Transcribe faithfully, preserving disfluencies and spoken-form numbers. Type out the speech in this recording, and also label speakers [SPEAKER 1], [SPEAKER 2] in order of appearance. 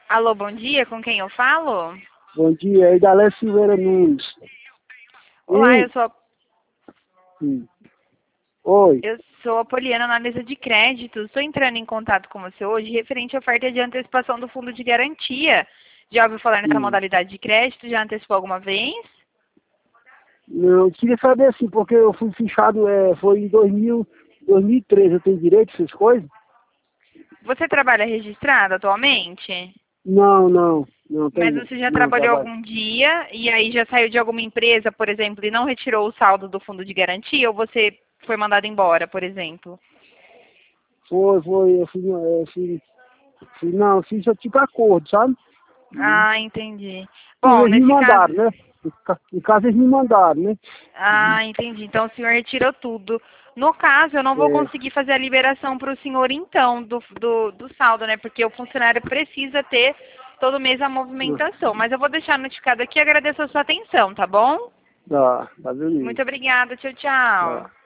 [SPEAKER 1] Alô, bom dia, com quem eu falo?
[SPEAKER 2] Bom dia, é Idalé Silveira Nunes.
[SPEAKER 1] Olá,
[SPEAKER 2] E,
[SPEAKER 1] eu sou,
[SPEAKER 2] hum, oi,
[SPEAKER 1] eu sou a Poliana, analista de crédito. Estou entrando em contato com você hoje referente à oferta de antecipação do fundo de garantia. Já ouviu falar nessa
[SPEAKER 2] hum,
[SPEAKER 1] modalidade de crédito? Já antecipou alguma vez?
[SPEAKER 2] eu queria saber assim, porque eu fui fichado, é, foi em dois mil, dois mil e treze, eu tenho direito a essas coisas?
[SPEAKER 1] Você trabalha registrado atualmente?
[SPEAKER 2] Não, não, não
[SPEAKER 1] Mas
[SPEAKER 2] tenho,
[SPEAKER 1] você já
[SPEAKER 2] não
[SPEAKER 1] trabalhou
[SPEAKER 2] trabalho.
[SPEAKER 1] algum dia e aí já saiu de alguma empresa, por exemplo, e não retirou o saldo do fundo de garantia? Ou você foi mandado embora, por exemplo?
[SPEAKER 2] Foi, foi, eu fui, é, fui, fui não, fiz eu tipo acordo, sabe? Hum.
[SPEAKER 1] Ah, entendi.
[SPEAKER 2] Sim,
[SPEAKER 1] Bom,
[SPEAKER 2] eles me
[SPEAKER 1] nesse caso,
[SPEAKER 2] mandaram, né? Em ca- em casa eles me mandaram, né? Uhum.
[SPEAKER 1] ah, entendi. Então o senhor retirou tudo. No caso, eu não vou
[SPEAKER 2] É,
[SPEAKER 1] conseguir fazer a liberação para o senhor então do, do, do saldo, né? Porque o funcionário precisa ter todo mês a movimentação. Mas eu vou deixar notificado aqui e agradeço a sua atenção, tá bom?
[SPEAKER 2] tá, tá beleza.
[SPEAKER 1] Muito obrigada. Tchau, tchau.
[SPEAKER 2] Tá.